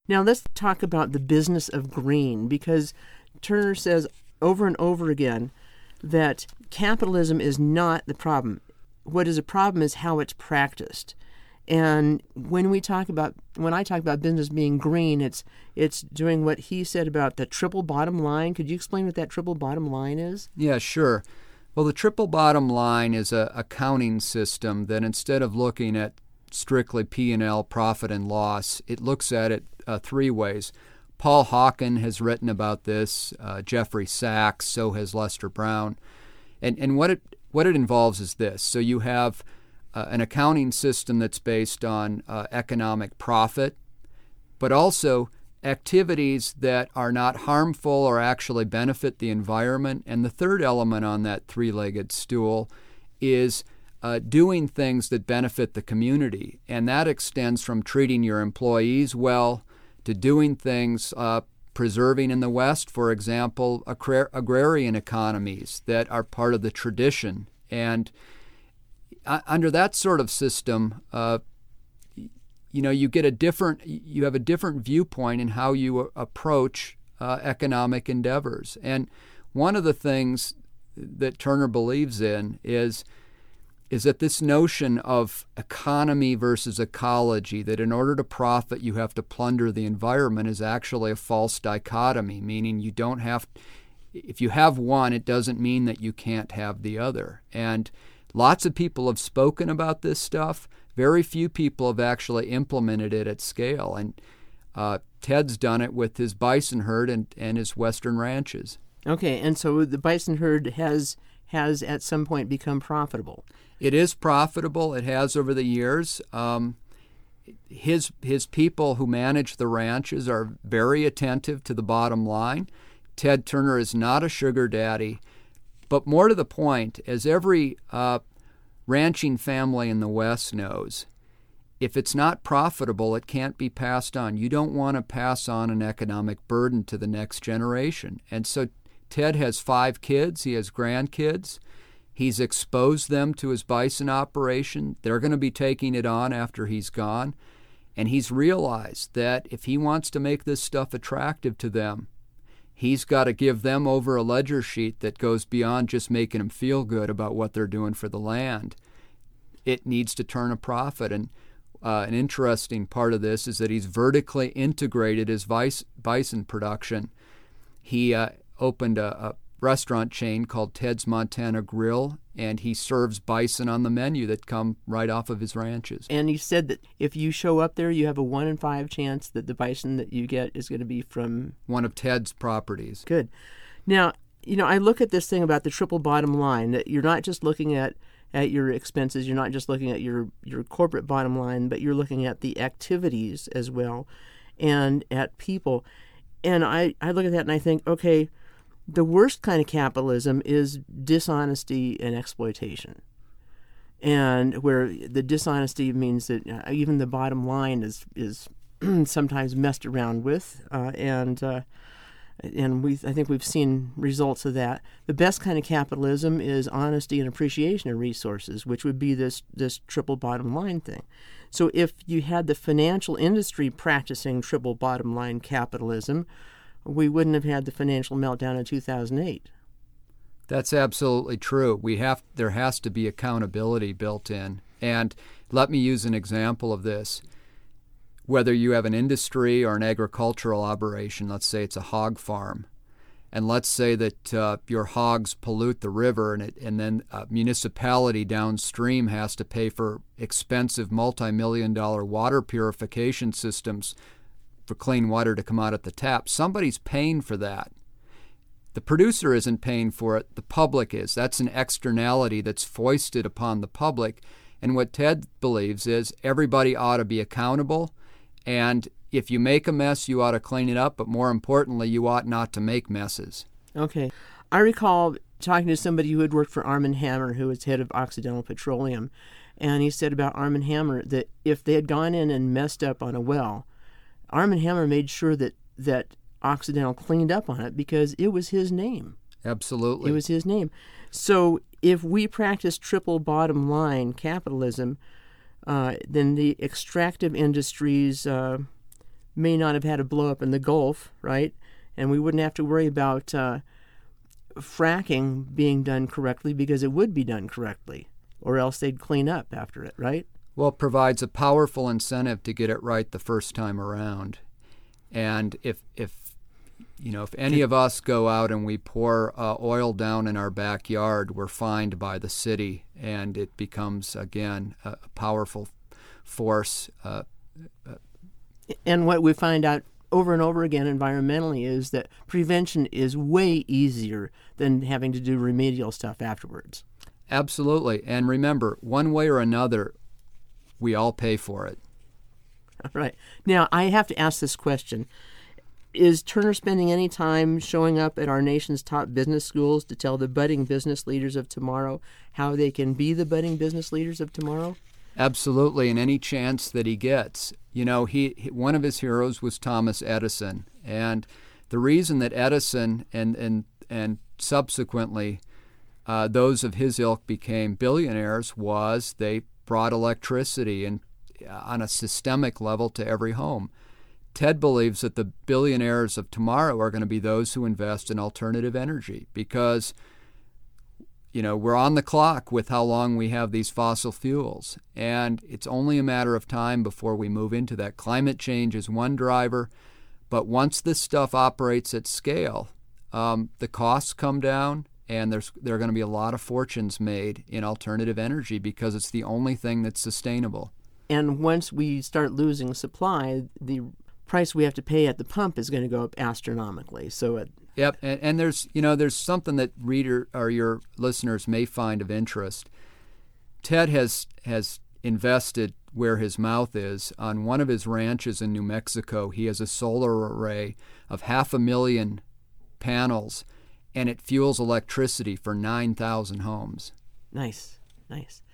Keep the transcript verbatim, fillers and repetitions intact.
Now let's talk about the business of green, because Turner says over and over again that capitalism is not the problem. What is a problem is how it's practiced. And when we talk about, when I talk about business being green, it's it's doing what he said about the triple bottom line. Could you explain what that triple bottom line is? Yeah, sure. Well, the triple bottom line is a accounting system that instead of looking at strictly P and L, profit and loss, it looks at it uh, three ways. Paul Hawken has written about this, uh, Jeffrey Sachs, so has Lester Brown. And and what it what it involves is this. So you have uh, an accounting system that's based on uh, economic profit, but also activities that are not harmful or actually benefit the environment. And the third element on that three-legged stool is uh, doing things that benefit the community. And that extends from treating your employees well to doing things, uh, preserving in the West, for example, agrar- agrarian economies that are part of the tradition. And uh, under that sort of system, uh, you know, you get a different, you have a different viewpoint in how you approach uh, economic endeavors. And one of the things that Turner believes in is is that this notion of economy versus ecology, that in order to profit you have to plunder the environment, is actually a false dichotomy, meaning you don't have, if you have one, it doesn't mean that you can't have the other. And lots of people have spoken about this stuff. Very few people have actually implemented it at scale. And uh, Ted's done it with his bison herd and, and his western ranches. Okay, and so the bison herd has has at some point become profitable. It is profitable. It has over the years. Um, his his people who manage the ranches are very attentive to the bottom line. Ted Turner is not a sugar daddy, but more to the point, as every uh, ranching family in the West knows, if it's not profitable, it can't be passed on. You don't want to pass on an economic burden to the next generation. And so Ted has five kids. He has grandkids. He's exposed them to his bison operation. They're going to be taking it on after he's gone. And he's realized that if he wants to make this stuff attractive to them, he's got to give them over a ledger sheet that goes beyond just making them feel good about what they're doing for the land. It needs to turn a profit. And uh, an interesting part of this is that he's vertically integrated his vice, bison production. He uh, opened a, a restaurant chain called Ted's Montana Grill, and he serves bison on the menu that come right off of his ranches. And he said that if you show up there, you have a one in five chance that the bison that you get is going to be from one of Ted's properties. Good. Now, you know, I look at this thing about the triple bottom line, that you're not just looking at, at your expenses, you're not just looking at your, your corporate bottom line, but you're looking at the activities as well and at people. And I, I look at that and I think, okay, the worst kind of capitalism is dishonesty and exploitation. And where the dishonesty means that uh, even the bottom line is is sometimes messed around with, uh, and uh, and we I think we've seen results of that. The best kind of capitalism is honesty and appreciation of resources, which would be this this triple bottom line thing. So if you had the financial industry practicing triple bottom line capitalism, we wouldn't have had the financial meltdown in two thousand eight. That's absolutely true. We have there has to be accountability built in. And let me use an example of this. Whether you have an industry or an agricultural operation, let's say it's a hog farm, and let's say that uh, your hogs pollute the river, and it, and then a municipality downstream has to pay for expensive multi-million dollar water purification systems for clean water to come out at the tap. Somebody's paying for that. The producer isn't paying for it, the public is. That's an externality that's foisted upon the public. And what Ted believes is everybody ought to be accountable, and if you make a mess, you ought to clean it up, but more importantly, you ought not to make messes. Okay. I recall talking to somebody who had worked for Arm and Hammer, who was head of Occidental Petroleum, and he said about Arm and Hammer that if they had gone in and messed up on a well, Arm and Hammer made sure that, that Occidental cleaned up on it because it was his name. Absolutely. It was his name. So if we practice triple bottom line capitalism, uh, then the extractive industries, uh, may not have had a blow up in the Gulf, right? And we wouldn't have to worry about uh, fracking being done correctly because it would be done correctly, or else they'd clean up after it, right? Well, it provides a powerful incentive to get it right the first time around. And if, if you know, if any of us go out and we pour uh, oil down in our backyard, we're fined by the city, and it becomes, again, a, a powerful force. Uh, uh, and what we find out over and over again environmentally is that prevention is way easier than having to do remedial stuff afterwards. Absolutely. And remember, one way or another, we all pay for it. All right. Now, I have to ask this question. Is Turner spending any time showing up at our nation's top business schools to tell the budding business leaders of tomorrow how they can be the budding business leaders of tomorrow? Absolutely, and any chance that he gets. You know, he, he one of his heroes was Thomas Edison, and the reason that Edison and and and subsequently uh, those of his ilk became billionaires was they brought electricity and uh, on a systemic level to every home. Ted believes that the billionaires of tomorrow are going to be those who invest in alternative energy because, you know, we're on the clock with how long we have these fossil fuels. And it's only a matter of time before we move into that. Climate change is one driver, but once this stuff operates at scale, um, the costs come down and there's there are going to be a lot of fortunes made in alternative energy because it's the only thing that's sustainable. And once we start losing supply, the price we have to pay at the pump is going to go up astronomically. So it, yep, and, and there's you know there's something that reader or your listeners may find of interest. Ted has has invested where his mouth is. On one of his ranches in New Mexico, he has a solar array of half a million panels, and it fuels electricity for nine thousand homes. Nice, nice.